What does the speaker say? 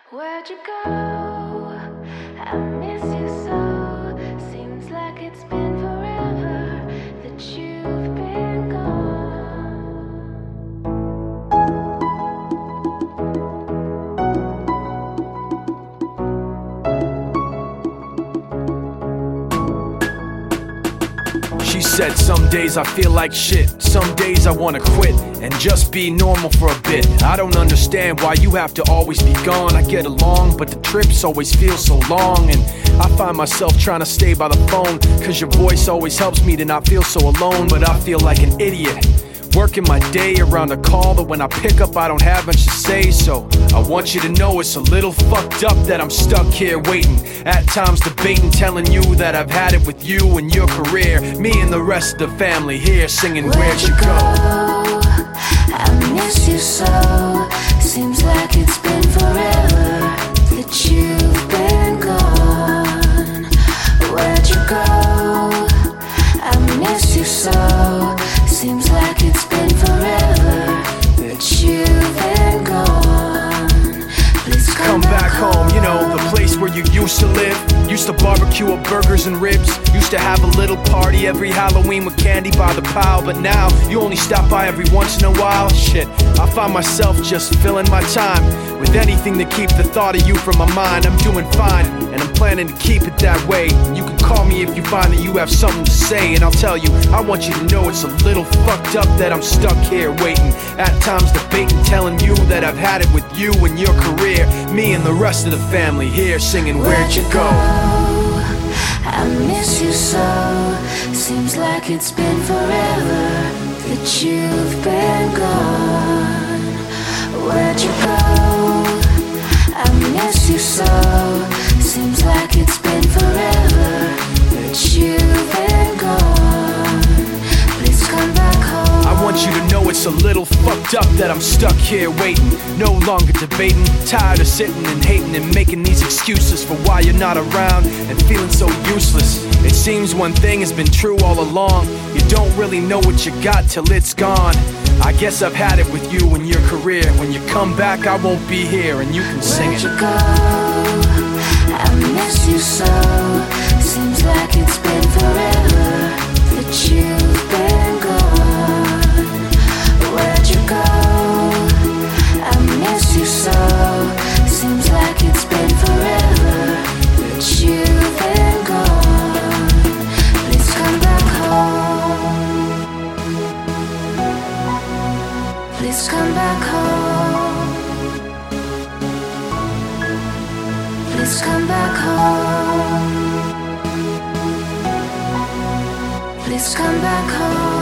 Where'd you go? I miss you so. Seems like it's been forever that you've been gone. She said some days I feel like shit, some days I wanna quit and just be normal for a bit. I don't understand why you have to always be gone. I get along, but the trips always feel so long. And I find myself trying to stay by the phone, cause your voice always helps me to not feel so alone. But I feel like an idiot, working my day around a call that when I pick up I don't have much to say. So I want you to know it's a little fucked up that I'm stuck here waiting, at times debating, telling you that I've had it with you and your career. Me and the rest of the family here singing Where'd you go? I miss you so. Seems like it's been forever that you've been gone. Where'd you go? I miss you so. Seems like it's been forever that you've been gone. Please Come back home, you know, the place where you used to live. Used to barbecue up burgers and ribs. Used to have a little party every Halloween with candy by the pile. But now, you only stop by every once in a while. Shit, I find myself just filling my time with anything to keep the thought of you from my mind. I'm doing fine, and I'm planning to keep it that way. You can call me if you find that you have something to say, and I'll tell you, I want you to know it's a little fucked up that I'm stuck here waiting, at times debating, telling you that I've had it with you and your career. Me and the rest of the family here singing Where'd you go? I miss you so. Seems like it's been forever that you've been gone. Where'd you go? I miss you so. Seems like it's been forever that you've been gone. Please come back home. I want you to know it's a little fucked up that I'm stuck here waiting, no longer debating, tired of sitting and hating and making these excuses for why you're not around and feeling so useless. It seems one thing has been true all along, you don't really know what you got till it's gone. I guess I've had it with you and your career. When you come back I won't be here and you can sing it. Where'd you go? I miss you so. Seems like it's been forever that you've been gone. Where'd you go? I miss you so. Seems like it's been forever that you've been gone. Please come back home. Please come back home. Please come back home. Please come back home.